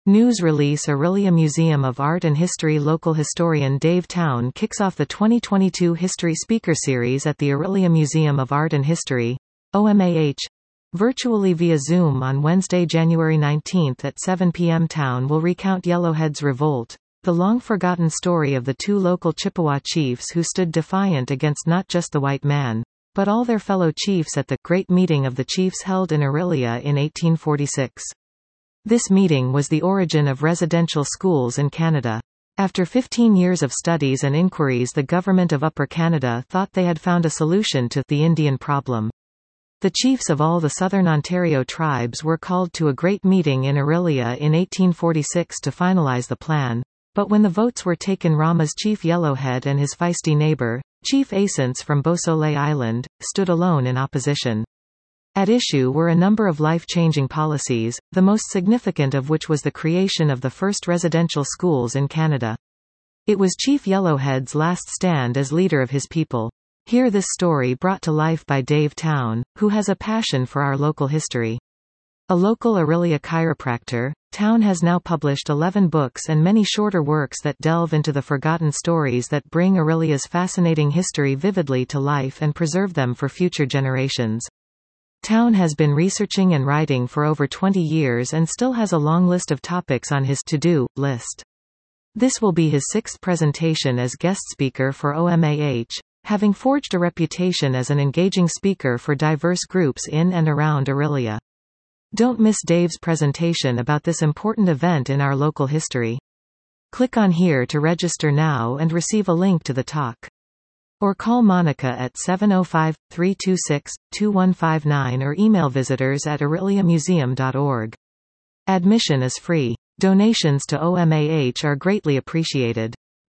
News release. Orillia Museum of Art and History. Local historian Dave Town kicks off the 2022 History Speaker Series at the Orillia Museum of Art and History, OMAH, virtually via Zoom on Wednesday, January 19 at 7 p.m. Town will recount Yellowhead's Revolt, the long-forgotten story of the two local Chippewa chiefs who stood defiant against not just the white man, but all their fellow chiefs at the Great Meeting of the Chiefs held in Orillia in 1846. This meeting was the origin of residential schools in Canada. After 15 years of studies and inquiries, the government of Upper Canada thought they had found a solution to the Indian problem. The chiefs of all the southern Ontario tribes were called to a great meeting in Orillia in 1846 to finalize the plan. But when the votes were taken, Rama's Chief Yellowhead and his feisty neighbor, Chief Asance from Beausoleil Island, stood alone in opposition. At issue were a number of life-changing policies, the most significant of which was the creation of the first residential schools in Canada. It was Chief Yellowhead's last stand as leader of his people. Hear this story brought to life by Dave Town, who has a passion for our local history. A local Orillia chiropractor, Town has now published 11 books and many shorter works that delve into the forgotten stories that bring Orillia's fascinating history vividly to life and preserve them for future generations. Town has been researching and writing for over 20 years and still has a long list of topics on his to-do list. This will be his 6th presentation as guest speaker for OMAH, having forged a reputation as an engaging speaker for diverse groups in and around Orillia. Don't miss Dave's presentation about this important event in our local history. Click on here to register now and receive a link to the talk. Or call Monica at 705-326-2159 or email visitors@orilliamuseum.org. Admission is free. Donations to OMAH are greatly appreciated.